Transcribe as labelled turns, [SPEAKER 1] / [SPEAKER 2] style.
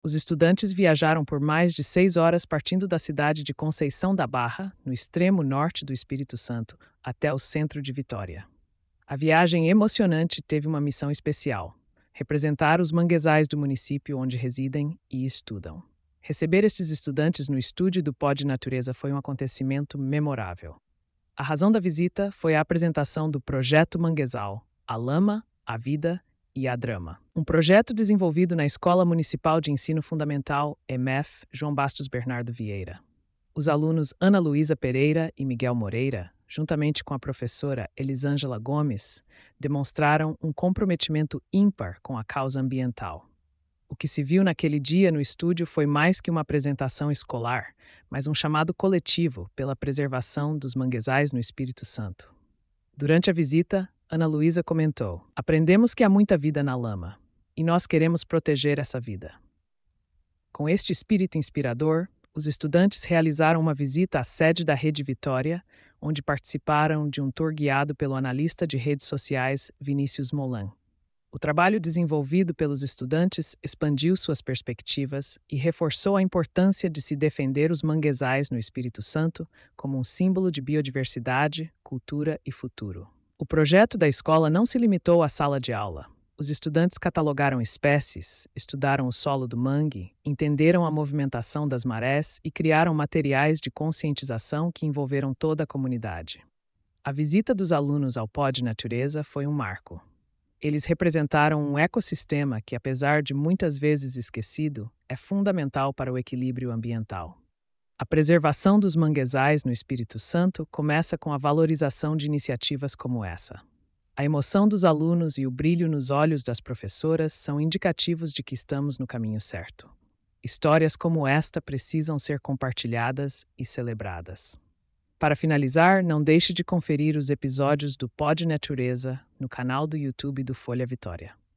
[SPEAKER 1] Os estudantes viajaram por mais de 6 horas partindo da cidade de Conceição da Barra, no extremo norte do Espírito Santo, até o centro de Vitória. A viagem emocionante teve uma missão especial: representar os manguezais do município onde residem e estudam. Receber estes estudantes no estúdio do Pod Natureza foi um acontecimento memorável. A razão da visita foi a apresentação do Projeto Manguezal, a Lama, a Vida e a Drama. Um projeto desenvolvido na Escola Municipal de Ensino Fundamental, EMEF, João Bastos Bernardo Vieira. Os alunos Ana Luísa Pereira e Miguel Moreira, juntamente com a professora Elisângela Gomes, demonstraram um comprometimento ímpar com a causa ambiental. O que se viu naquele dia no estúdio foi mais que uma apresentação escolar, mas um chamado coletivo pela preservação dos manguezais no Espírito Santo. Durante a visita, Ana Luísa comentou: "Aprendemos que há muita vida na lama, e nós queremos proteger essa vida." Com este espírito inspirador, os estudantes realizaram uma visita à sede da Rede Vitória, onde participaram de um tour guiado pelo analista de redes sociais Vinícius Molan. O trabalho desenvolvido pelos estudantes expandiu suas perspectivas e reforçou a importância de se defender os manguezais no Espírito Santo como um símbolo de biodiversidade, cultura e futuro. O projeto da escola não se limitou à sala de aula. Os estudantes catalogaram espécies, estudaram o solo do mangue, entenderam a movimentação das marés e criaram materiais de conscientização que envolveram toda a comunidade. A visita dos alunos ao Pod Natureza foi um marco. Eles representaram um ecossistema que, apesar de muitas vezes esquecido, é fundamental para o equilíbrio ambiental. A preservação dos manguezais no Espírito Santo começa com a valorização de iniciativas como essa. A emoção dos alunos e o brilho nos olhos das professoras são indicativos de que estamos no caminho certo. Histórias como esta precisam ser compartilhadas e celebradas. Para finalizar, não deixe de conferir os episódios do Pod Natureza no canal do YouTube do Folha Vitória.